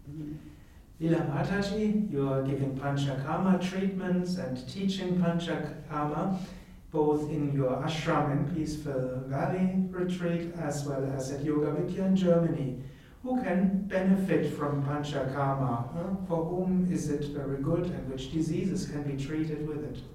Lila Mataji, you are giving Panchakarma treatments and teaching Panchakarma both in your ashram in Peaceful Valley retreat as well as at Yoga Vidya in Germany. Who can benefit from Panchakarma? For whom is it very good, and which diseases can be treated with it?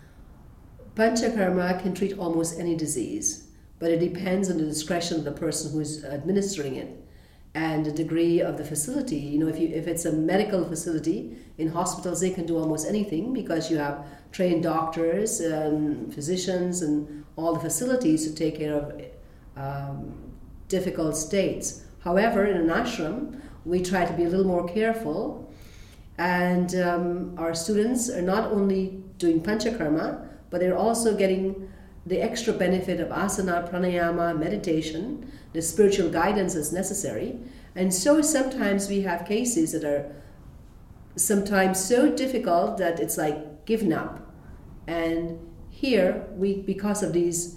Panchakarma can treat almost any disease, but it depends on the discretion of the person who is administering it and the degree of the facility. You know, if it's a medical facility, in hospitals they can do almost anything because you have trained doctors and physicians and all the facilities to take care of difficult states. However, in an ashram, we try to be a little more careful, and our students are not only doing Panchakarma, but they're also getting the extra benefit of asana, pranayama, meditation, the spiritual guidance as necessary. And so sometimes we have cases that are sometimes so difficult that it's like giving up. And here, because of these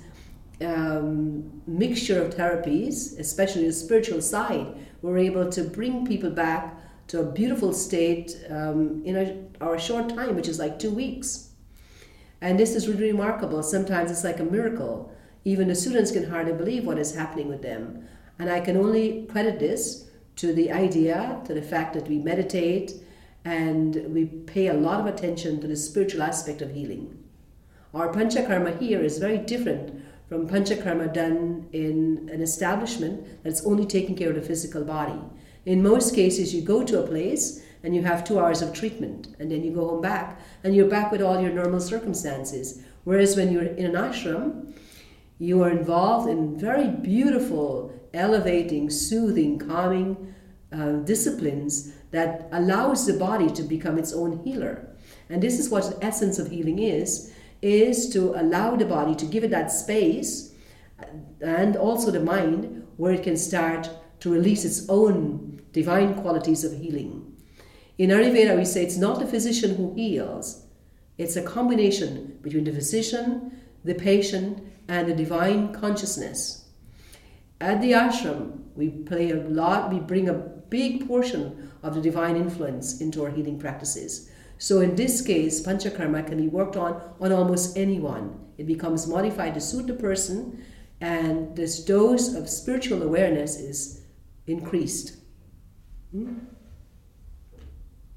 mixture of therapies, especially the spiritual side, we're able to bring people back to a beautiful state in our short time, which is like 2 weeks. And this is really remarkable. Sometimes it's like a miracle. Even the students can hardly believe what is happening with them. And I can only credit this to the idea, to the fact that we meditate and we pay a lot of attention to the spiritual aspect of healing. Our Panchakarma here is very different from Panchakarma done in an establishment that's only taking care of the physical body. In most cases, you go to a place and you have 2 hours of treatment, and then you go home back, and you're back with all your normal circumstances. Whereas when you're in an ashram, you are involved in very beautiful, elevating, soothing, calming disciplines that allows the body to become its own healer. And this is what the essence of healing is to allow the body to give it that space, and also the mind, where it can start to release its own divine qualities of healing. In Ayurveda, we say it's not the physician who heals. It's a combination between the physician, the patient, and the divine consciousness. At the ashram, we bring a big portion of the divine influence into our healing practices. So in this case, Panchakarma can be worked on almost anyone. It becomes modified to suit the person, and this dose of spiritual awareness is increased.